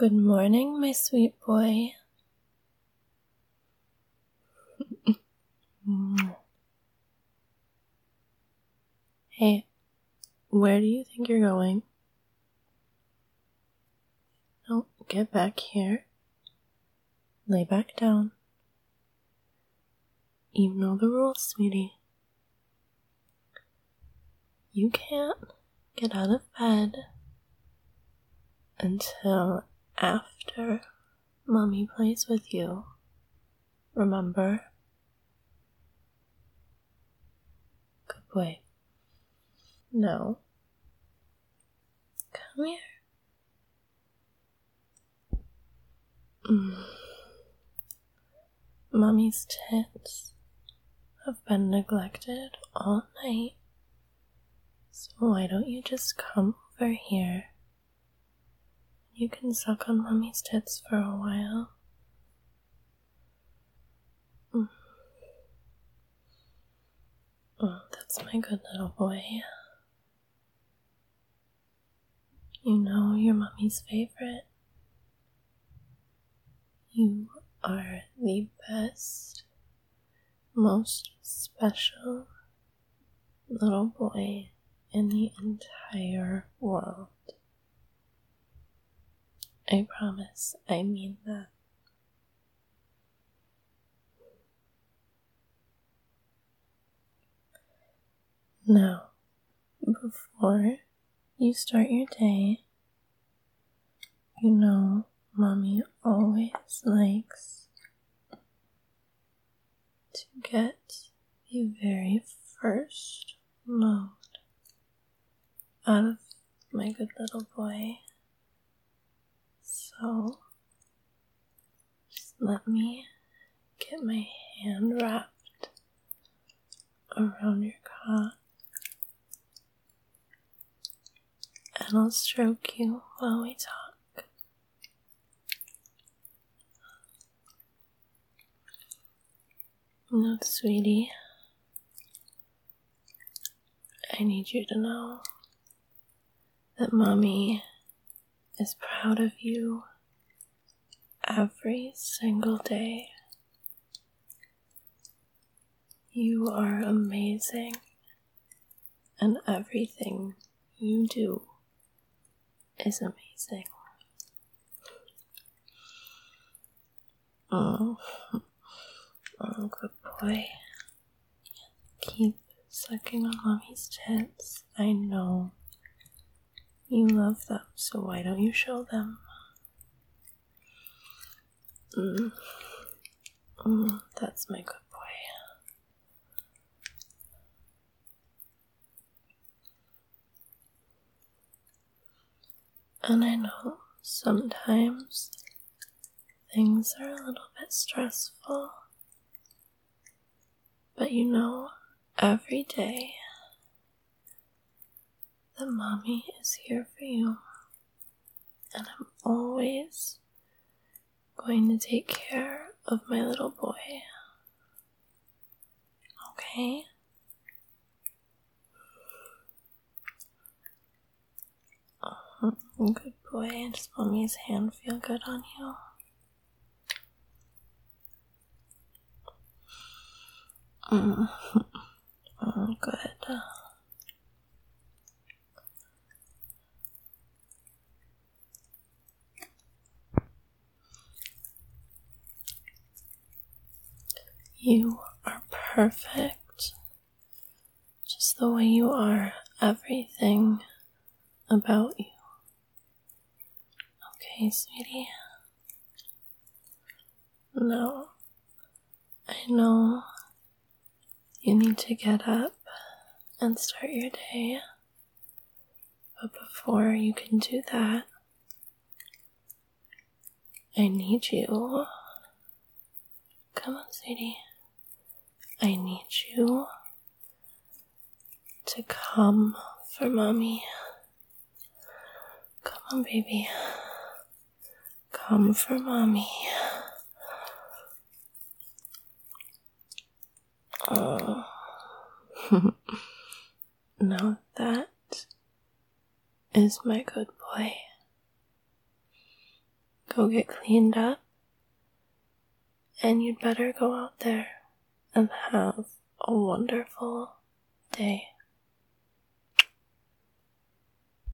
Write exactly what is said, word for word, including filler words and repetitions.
Good morning, my sweet boy. Hey, where do you think you're going? No, get back here. Lay back down. You know the rules, sweetie. You can't get out of bed until after Mommy plays with you. Remember? Good boy. Now, come here. Mm. Mommy's tits have been neglected all night, so why don't you just come over here? You can suck on Mommy's tits for a while. Mm. Oh, that's my good little boy. You know you're Mommy's favorite. You are the best, most special little boy in the entire world. I promise, I mean that. Now, before you start your day, you know Mommy always likes to get the very first load out of my good little boy. So, just let me get my hand wrapped around your cock, and I'll stroke you while we talk. No, sweetie, I need you to know that Mommy is proud of you every single day. You are amazing, and everything you do is amazing. Oh, oh, good boy. Keep sucking on Mommy's tits. I know you love them, so why don't you show them? Mm. Mm, that's my good boy. And I know sometimes things are a little bit stressful, but you know, every day that Mommy is here for you, and I'm always going to take care of my little boy. Okay? Oh, good boy. Does Mommy's hand feel good on you? Mm. Oh, good. You are perfect, just the way you are. Everything about you. Okay, sweetie? No, I know you need to get up and start your day, but before you can do that, I need you. Come on, sweetie. I need you to come for Mommy. Come on, baby. Come for Mommy. Oh. Now that is my good boy. go get cleaned up, and you'd better go out there and have a wonderful day.